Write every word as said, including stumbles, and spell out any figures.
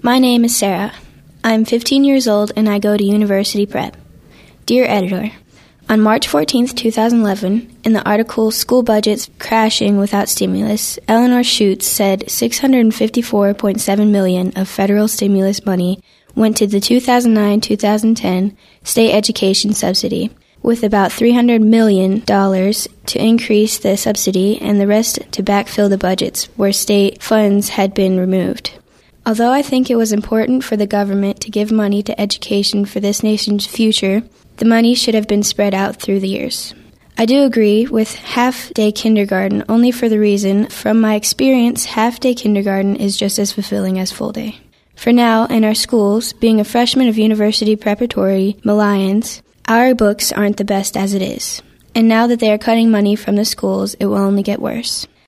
My name is Sarah. I'm fifteen years old and I go to University Prep. Dear Editor, on March fourteenth, twenty eleven, in the article School Budgets Crashing Without Stimulus, Eleanor Schutz said six hundred fifty-four point seven million dollars of federal stimulus money went to the two thousand nine to two thousand ten state education subsidy, with about three hundred million dollars to increase the subsidy and the rest to backfill the budgets where state funds had been removed. Although I think it was important for the government to give money to education for this nation's future, the money should have been spread out through the years. I do agree with half-day kindergarten only for the reason, from my experience, half-day kindergarten is just as fulfilling as full-day. For now, in our schools, being a freshman of University Preparatory Mallions, our books aren't the best as it is. And now that they are cutting money from the schools, it will only get worse.